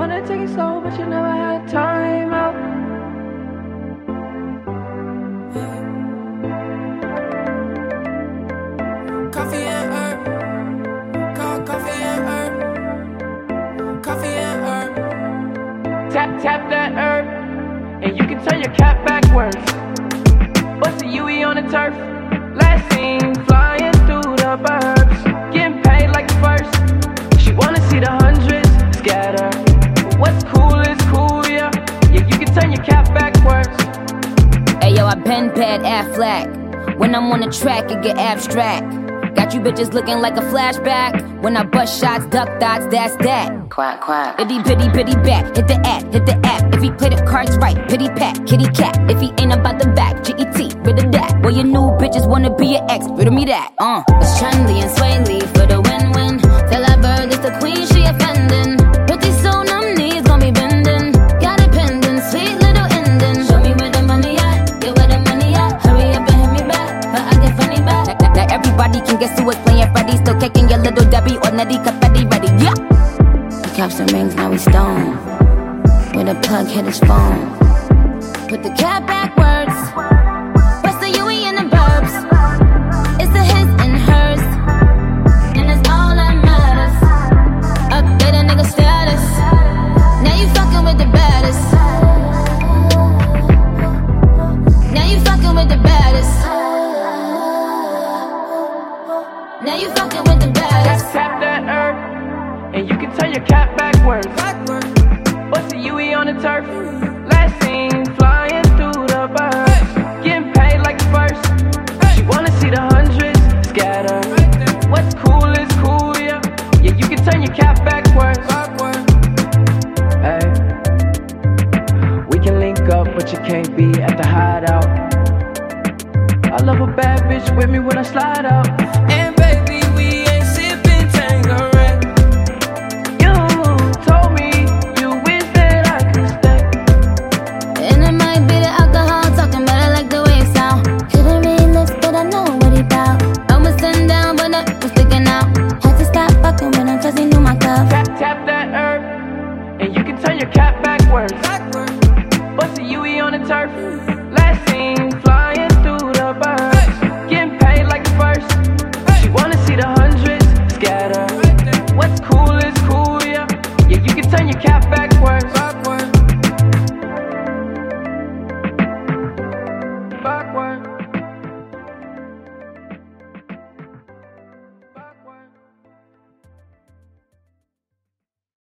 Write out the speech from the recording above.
wanna take it slow, but you never had time out. Coffee and herb. Call coffee and herb. Coffee and herb. Tap, tap that herb, and you can turn your cap backwards. What's the UE on the turf? Last seen flying through the burbs, getting paid like the first. She wanna see the hundreds scatter. What's cool is cool, yeah. Yeah, you can turn your cap backwards. Ayo, I pen pad Affleck. When I'm on the track, it get abstract. Got you bitches looking like a flashback. When I bust shots, duck dots, that's that. Quack, quack. Itty bitty bitty back, hit the app. If he play the cards right, pity pat, kitty cat. If he ain't about the back, GET, rid of that. Well, your new bitches wanna be your ex, rid of me that. It's trendy and swayly for the win-win. Tell that bird it's the queen, she offending. Pretty soon them knees gon' be bending. Got it pending, sweet little ending. Show me where the money at, yeah, where the money at. Hurry up and hit me back, but I get funny back. Now everybody can guess who was playing Freddy. Still kicking your little Debbie or Nettie confetti ready, yeah. He caps some rings, now we stone. With a plug, hit his phone. Put the cap backwards. Press the UE in the burbs. It's the his and hers, and it's all that matters. Update a nigga status. Now you fucking with the baddest. Now you fucking with the baddest. Now you fucking with the baddest. Tap that herb, and you can turn your cap backwards. What's the UE on the turf? Last seen flying through the burbs, getting paid like the first. She wanna see the hundreds scatter. What's cool is cool, yeah. Yeah, you can turn your cap backwards. Hey, we can link up, but you can't be at the hideout. I love a bad bitch with me when I slide out. And baby, we ain't sipping Tanqueray. You told me you wish that I could stay. And it might be the alcohol talking, but I like the way it sound. Couldn't read lips, but I know what he bout. I was sitting down, but it was sticking out. Had to stop fucking with him, cause he knew my cup. Tap, tap that herb, and you can turn your cap backwards. What's the UE on the turf?